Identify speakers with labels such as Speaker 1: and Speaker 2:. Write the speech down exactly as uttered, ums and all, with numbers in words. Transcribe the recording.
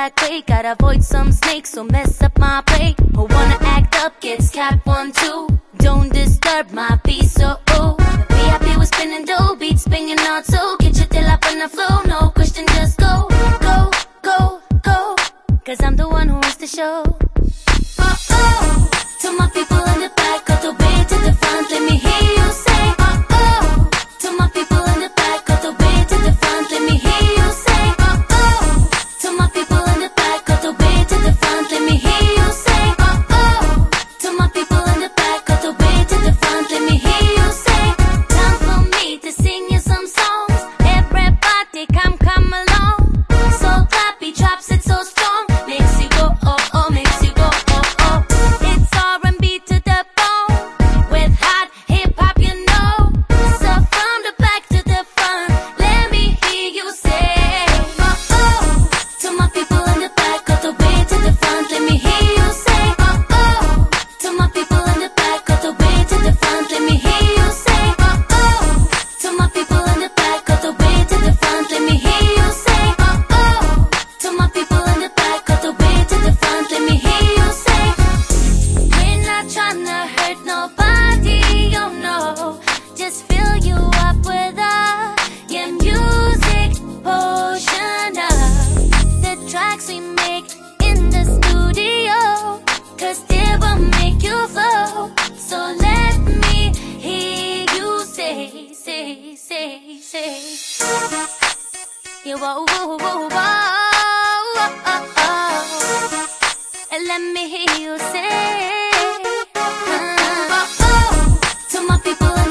Speaker 1: back way. Gotta avoid some snakes, so mess up my play. Who wanna act up gets capped one, two. Don't disturb my peace, so ooh. V I P was spinning dough, beats spinning out so. Get your tail up on the flow, no question, just go. Go, go, go. Cause I'm the one who wants the show. Oh, oh. To my people in the back, cut the way to the front, let me hear you say, oh, oh. To my people in the back, cut the way to the front, let me hear you say, oh, oh. To my people in the back, cut the way to the front, let me hear you say, oh, oh. To my people in the back, cut the way to the front, let me hear you say. Time for me to sing you some songs. Everybody come, come along. So clappy, drops it so strong. Makes you go, oh, oh, makes you go, oh, oh. It's R and B to the bone. With hot hip-hop, you know. So from the back to the front, let me hear you say, oh, oh. To my people in the back, cut the way to the front, let me hear you say, oh, oh. To my people in the back, cut the way to the front, let me hear you say, oh, oh. To my people in the back, cut the way to the front, let me hear you say, oh, oh. To my people in the back, cut the way to the front, let me hear you say. We're not tryna hurt nobody, oh no. Just fill you up with a, yeah, music potion of the tracks we make in the studio. Cause they will make you flow. So let me hear you say, say, say, say. Yeah, whoa, whoa, whoa, whoa, oh, oh, oh. And let me hear you say, oh, oh. To my people in